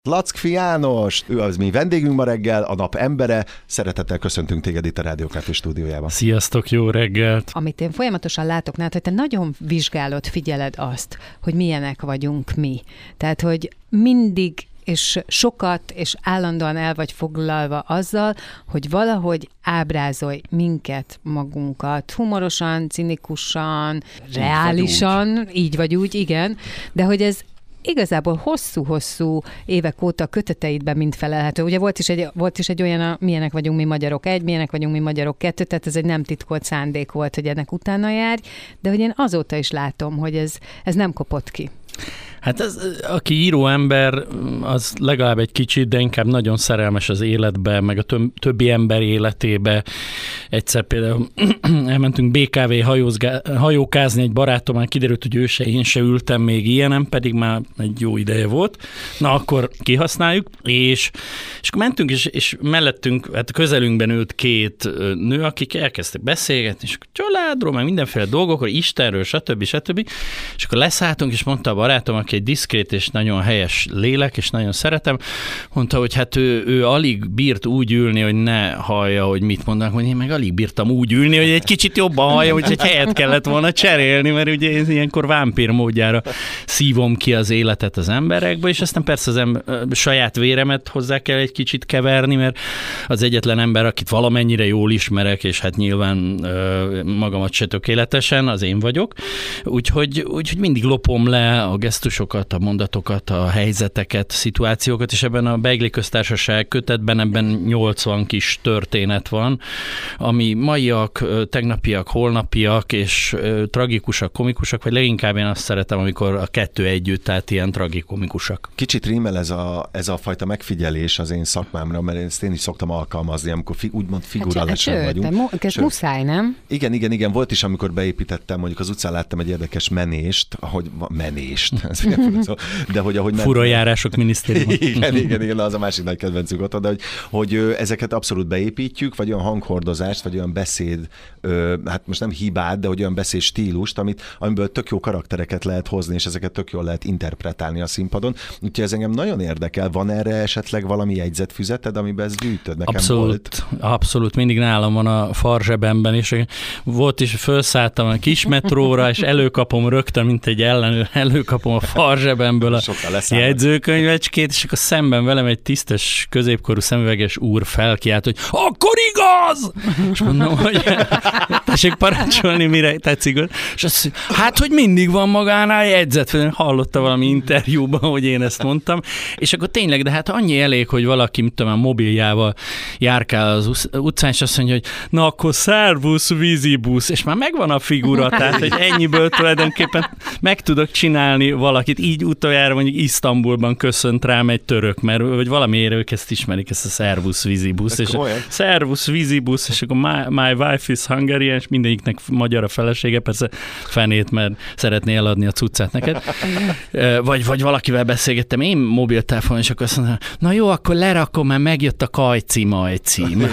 Lackfi János, ő az mi vendégünk ma reggel, a nap embere. Szeretettel köszöntünk téged itt a Rádió Café stúdiójában. Sziasztok, jó reggelt! Amit én folyamatosan látok nálad, hogy te nagyon vizsgálod, figyeled azt, hogy milyenek vagyunk mi. Tehát, hogy mindig és sokat és állandóan el vagy foglalva azzal, hogy valahogy ábrázolj minket, magunkat, humorosan, cinikusan, reálisan, így vagy úgy, igen, de hogy ez igazából hosszú-hosszú évek óta köteteidben mind felelhető. Ugye volt is egy olyan, milyenek vagyunk mi magyarok 1, milyenek vagyunk mi magyarok 2, tehát ez egy nem titkolt szándék volt, hogy ennek utána járj, de hogy én azóta is látom, hogy ez nem kopott ki. Hát aki író ember, az legalább egy kicsit, de inkább nagyon szerelmes az életbe, meg a többi ember életébe. Egyszer például elmentünk BKV hajókázni egy barátommal, kiderült, hogy ő se, én se ültem még ilyenem, pedig már egy jó ideje volt. Na, akkor kihasználjuk, és akkor mentünk, és mellettünk, hát a közelünkben ült 2 nő, akik elkezdtek beszélgetni, és családról, meg mindenféle dolgokról, Istenről, stb. És akkor leszálltunk, és mondta a barátom, aki egy diszkrét és nagyon helyes lélek, és nagyon szeretem, mondta, hogy hát ő alig bírt úgy ülni, hogy ne hallja, hogy mit mondanak, hogy én meg alig bírtam úgy ülni, hogy egy kicsit jobban hallja, hogy egy helyet kellett volna cserélni, mert ugye én ilyenkor vámpír módjára szívom ki az életet az emberekbe, és aztán persze az saját véremet hozzá kell egy kicsit keverni, mert az egyetlen ember, akit valamennyire jól ismerek, és hát nyilván magamat se tökéletesen, az én vagyok. Úgyhogy mindig lopom le a gesztusokat, a mondatokat, a helyzeteket, szituációkat, és ebben a Beigli Köztársaság kötetben ebben 80 kis történet van, ami maiak, tegnapiak, holnapiak, és tragikusak, komikusak, vagy leginkább én azt szeretem, amikor a 2 együtt, tehát ilyen tragikomikusak. Kicsit rímel ez a fajta megfigyelés az én szakmámra, mert ezt én is szoktam alkalmazni, amikor úgymond figurálesen vagyunk. Ez muszáj, nem? Igen. Volt is, amikor beépítettem, mondjuk az utcán láttam egy érdekes menést, de ahogy Furajárások minisztérium. Igen, az a másik nagy kedvencünk ott, de hogy ezeket abszolút beépítjük, vagy olyan hanghordozást, vagy olyan beszéd, hát most nem hibát, de hogy olyan beszéd stílust, amiből tök jó karaktereket lehet hozni, és ezeket tök jól lehet interpretálni a színpadon. Úgyhogy ez engem nagyon érdekel. Van erre esetleg valami jegyzetfüzeted, amiben ezt gyűjtöd? Nekem volt. Abszolút, mindig nálam van a farzsebemben, és volt is, felszálltam a kis metróra, és előkapom rögtön, mint egy előkapom a farzsebemből a jegyzőkönyvecskét, és akkor szemben velem egy tisztes, középkorú szemüveges úr felkiált, hogy akkor igaz! És mondom, hogy tessék parancsolni, mire tetszik. És azt mondja, hát, hogy mindig van magánál jegyzet. Hallotta valami interjúban, hogy én ezt mondtam. És akkor tényleg, de hát annyi elég, hogy valaki, mit tudom, a mobiljával járkál az utcán, és azt mondja, hogy na akkor szervusz, vízibusz, és már megvan a figura, tehát, hogy ennyiből tulajdonképpen meg tudok csinálni valakit. Így utoljára mondjuk Isztambulban köszönt rám egy török, mert vagy valamiért ők ezt ismerik, ezt a szervusz, vízibusz, és szervusz, vízibusz, és akkor my wife is Hungarian, és mindegyiknek magyar a felesége, persze fenét, mert szeretné eladni a cuccát neked. Vagy valakivel beszélgettem, én mobiltelefon, és akkor azt mondom, na jó, akkor lerakom, mert megjött a Kajci-Maj cím.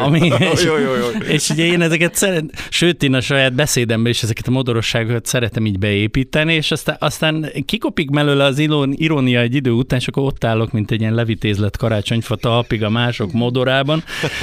És ugye én ezeket sőt, én a saját beszédemben is ezeket a modorosságokat szeretem így beépíteni, és aztán kikopik mellőle az irónia egy idő után, és akkor ott állok, mint egy ilyen levitézlet karácsonyfa talpig a mások modorában,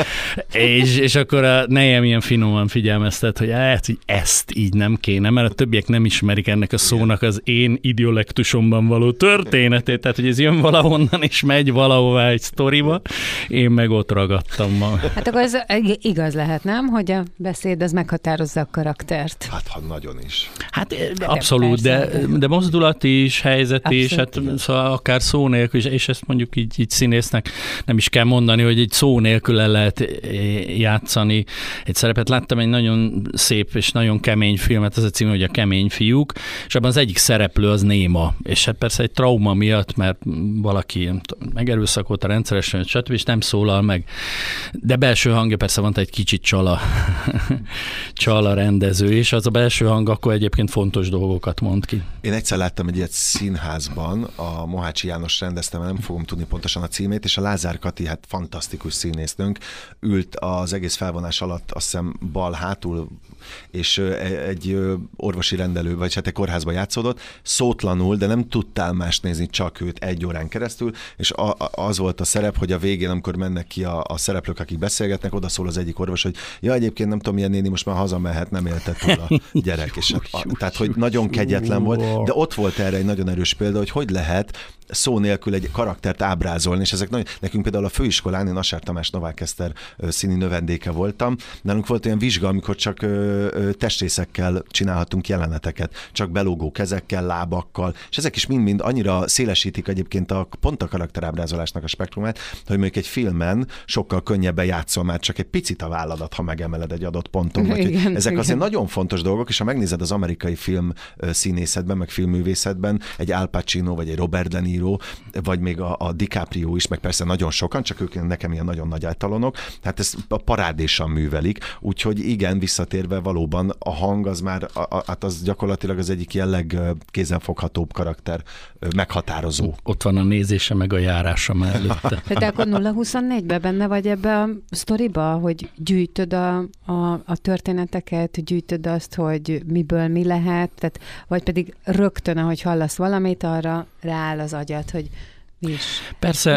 és akkor a nejem ilyen finoman figyelmeztet, hogy ezt így nem kéne, mert a többiek nem ismerik ennek a szónak az én idiolektusomban való történetét, tehát hogy ez jön valahonnan, és megy valahová egy sztoriba, én meg ott ragadtam ma. Hát akkor ez igaz lehet, nem? Hogy a beszéd az meghatározza a karaktert. Hát nagyon is. Hát abszolút, de mozdulat is, helyzet abszolút is, hát szóval akár szó nélkül, és ezt mondjuk így színésznek nem is kell mondani, hogy egy szó nélkül el lehet játszani egy szerepet. Láttam egy nagyon szép és nagyon kemény filmet, ez a cím, hogy A kemény fiúk, és abban az egyik szereplő az néma, és hát persze egy trauma miatt, mert valaki megerőszakolta rendszeresen, stb. És nem szólal meg. De belső hangja persze van egy kicsit csala rendező, és az a belső hang akkor egyébként fontos dolgokat mond ki. Én egyszer láttam egy ilyet Színházban, a Mohácsi János rendezte, nem fogom tudni pontosan a címét, és a Lázár Kati, hát fantasztikus színésznőnk, ült az egész felvonás alatt, azt hiszem bal hátul, és egy orvosi rendelő, vagy hát egy kórházban játszódott, szótlanul, de nem tudtál más nézni, csak őt 1 órán keresztül, és az volt a szerep, hogy a végén, amikor mennek ki a szereplők, akik beszélgetnek, oda szól az egyik orvos, hogy ja, egyébként nem tudom, milyen néni, most már hazamehet, nem élte túl a gyerek. És tehát, hogy nagyon kegyetlen volt, de ott volt erre egy nagyon erős példa, hogy lehet szó nélkül egy karaktert ábrázolni, és ezek nekünk például a főiskolán, én Asár Tamás Novák Eszter színi növendéke voltam, nálunk volt olyan vizsga, amikor csak testrészekkel csinálhattunk jeleneteket, csak belógó kezekkel, lábakkal, és ezek is mind-mind annyira szélesítik egyébként pont a karakterábrázolásnak a spektrumát, hogy mondjuk egy filmen sokkal könnyebben játszol már csak egy picit a válladat, ha megemeled egy adott ponton. Igen, ezek azért nagyon fontos dolgok, és ha megnézed az amerikai film színészetben, meg filmművészetben, egy Al Pacino, vagy egy Robert De Niro, vagy még a DiCaprio is, meg persze nagyon sokan, csak ők nekem ilyen nagyon nagy általonok, tehát ezt parádésan művelik, úgyhogy igen, visszatérve valóban a hang az már, hát az gyakorlatilag az egyik jelleg kézenfoghatóbb karakter, meghatározó. Ott van a nézése, meg a járása mellette. De akkor 0-24-ben benne vagy ebbe a sztoriba, hogy gyűjtöd a történeteket, gyűjtöd azt, hogy miből mi lehet, tehát, vagy pedig rögtön, ahogy hallasz valamit, arra rááll az agyad, hogy mi is. Persze,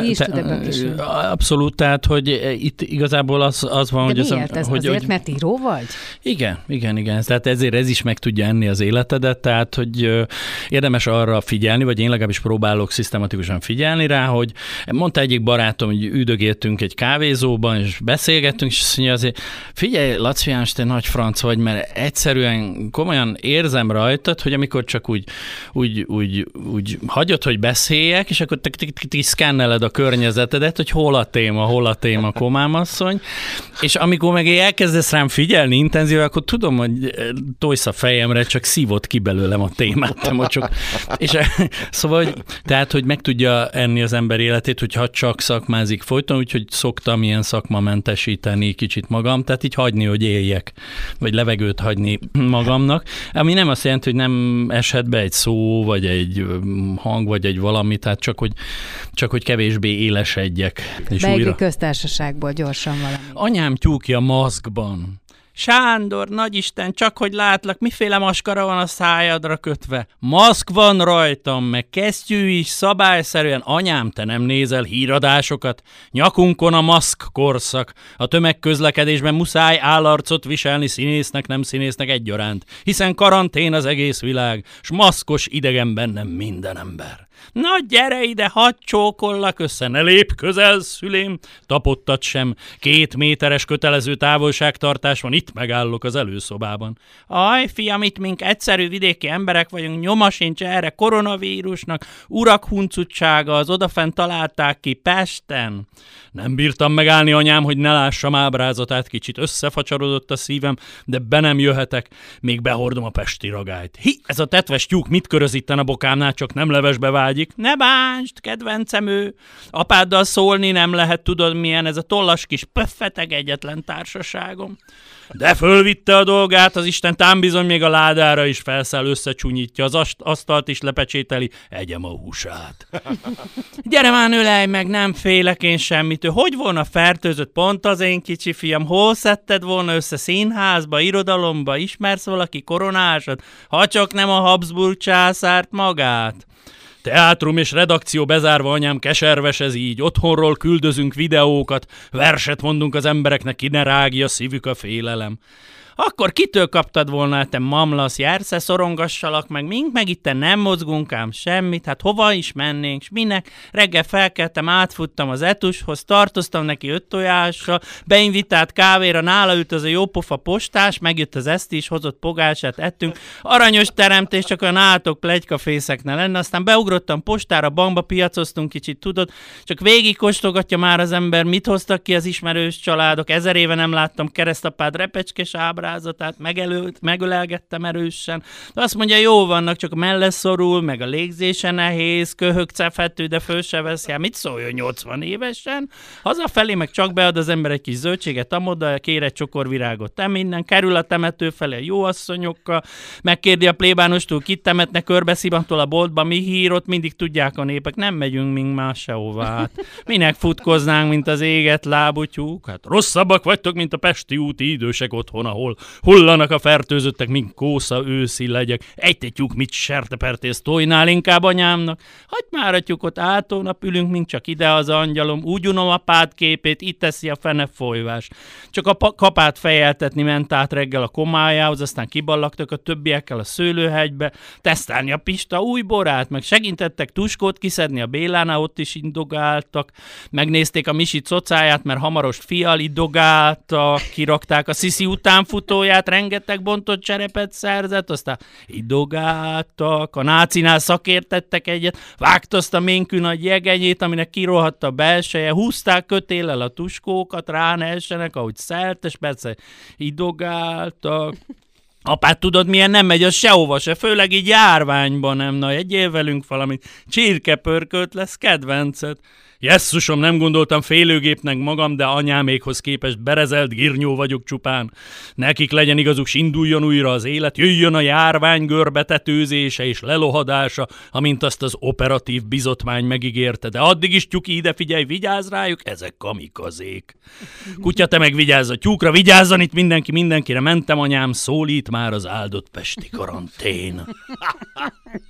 abszolút, tehát, hogy itt igazából az van, de hogy... De miért? Azért, mert író vagy? Igen. Tehát ezért ez is meg tudja enni az életedet, tehát, hogy érdemes arra figyelni, vagy én legalábbis próbálok szisztematikusan figyelni rá, hogy mondta egyik barátom, hogy üldögéltünk egy kávézóban, és beszélgettünk, és azt mondja azért, figyelj, Laci János, te nagy franc vagy, mert egyszerűen komolyan érzem rajtad, hogy amikor csak úgy hagyod, hogy beszéljek, és akkor te szkenneled a környezetedet, hogy hol a téma, komámasszony, és amikor meg elkezdesz rám figyelni intenzíven, akkor tudom, hogy tojsz a fejemre, csak szívod ki belőlem a témát, te mocsok. És szóval, tehát, hogy meg tudja enni az ember életét, hogyha csak szakmázik folyton, úgyhogy szoktam ilyen szakmamentesíteni kicsit magam, tehát így hagyni, hogy éljek, vagy levegőt hagyni magamnak, ami nem azt jelenti, hogy nem eshet be egy szó, vagy egy hang, vagy egy valami, tehát csak hogy kevésbé élesedjek. Belgi köztársaságból gyorsan valami. Anyám tyúkja maszkban. Sándor, nagyisten, csak hogy látlak, miféle maskara van a szájadra kötve. Maszk van rajtam, meg kesztyű is, szabályszerűen. Anyám, te nem nézel híradásokat? Nyakunkon a maszk korszak. A tömegközlekedésben muszáj állarcot viselni színésznek, nem színésznek egyaránt. Hiszen karantén az egész világ, s maszkos idegenben nem minden ember. Na gyere ide, hadd csókollak össze, ne lép közel, szülém, tapottat sem. 2 méteres kötelező távolságtartás van, itt megállok az előszobában. Aj, fiam, itt mink egyszerű vidéki emberek vagyunk, nyoma sincs erre koronavírusnak, urak huncutsága, az odafent találták ki Pesten. Nem bírtam megállni, anyám, hogy ne lássam ábrázatát, kicsit összefacsarodott a szívem, de be nem jöhetek, még behordom a pesti ragályt. Ez a tetves tyúk mit köröz itten a bokámnál, csak nem levesbe vágyik. Ne bántsd, kedvencem ő! Apáddal szólni nem lehet, tudod milyen ez a tollas kis pöffeteg egyetlen társaságom. De fölvitte a dolgát, az Isten tám bizony még a ládára is felszáll, összecsúnyítja, az asztalt is lepecsételi, egyem a húsát. Gyere már, ölelj meg, nem félek én semmitől. Hogy volna fertőzött pont az én kicsi fiam? Hol szedted volna össze, színházba, irodalomba? Ismersz valaki koronásat? Ha csak nem a Habsburg császárt magát. Teátrum és redakció bezárva, anyám, keserves ez így. Otthonról küldözünk videókat, verset mondunk az embereknek, ki ne rágja szívük a félelem. Akkor kitől kaptad volna, te mamlasz, jársz-e, szorongassalak meg, mink meg itt nem mozgunk ám semmit, hát hova is mennénk, s minek? Reggel felkeltem, átfuttam az etushoz, tartoztam neki 5 tojással, beinvitált kávéra, nála ült az a jópofa postás, megjött az eszti is, hozott pogácsát, ettünk, aranyos teremtés, csak olyan átok pletykafészek ne lenne, aztán beugrottam postára, bankba piacoztunk kicsit, tudod, csak végig kóstolgatja már az ember, mit hoztak ki az ismerős családok, 1000 éve nem láttam keresztapád repecskés ábrát, parázatát, megölelgettem erősen. De azt mondja, jó vannak, csak melleszorul, meg a légzése nehéz, köhög, cefető, de föl se veszi. Hát mit szóljon 80 évesen? Hazafelé meg csak bead az ember egy kis zöldséget, amoda, kér egy csokor virágot, te minden, kerül a temető felé a jó asszonyokkal, megkérdi a plébánostól, kit temetne, körbeszívantól a boltba, mi hírot, mindig tudják a népek, nem megyünk mink már sehová. Hát. Minek futkoznánk, mint az éget lábú tyúk? Hát rosszabbak vagytok, mint a pesti úti idősek otthon, ahol hullanak a fertőzöttek, mint kósza őszi legyek. Egy tyúk mit sertepertész tojnál inkább anyámnak? Hagyd már a tyúkot, átónap ülünk, mint csak ide az angyalom, úgy unom a pátképét, itt teszi a fene folyvás. Csak a kapát fejeltetni ment át reggel a komájához, aztán kiballagtak a többiekkel a szőlőhegybe, tesztelni a Pista új borát, meg segítettek Tuskót kiszedni a Bélánál, ott is indogáltak, megnézték a Misi cocáját, mert hamarost fial idogáltak, kirakták a Sziszi utánfutóját, rengeteg bontott cserepet szerzett, aztán idogáltak, a nácinál szakértettek egyet, vágtozta ménkű nagy jegenyét, aminek kirohadt a belseje, húzták kötéllel a Tuskókat, rá ne essenek, ahogy szelt, és persze idogáltak. Apád, tudod, milyen nem megy, az sehova se, főleg így járványban nem. Na, egyél velünk valamit, csirkepörkölt lesz kedvenced. Jesszusom, nem gondoltam félőgépnek magam, de anyámékhoz képest berezelt girnyó vagyok csupán. Nekik legyen igazuk, s induljon újra az élet, jöjjön a járvány görbetetőzése és lelohadása, amint azt az operatív bizotmány megígérte. De addig is, tyuki, ide figyelj, vigyázz rájuk, ezek kamikazék. Kutya, te meg vigyázz a tyúkra, vigyázzon itt mindenkire, mentem anyám, szólít már az áldott pesti karantén.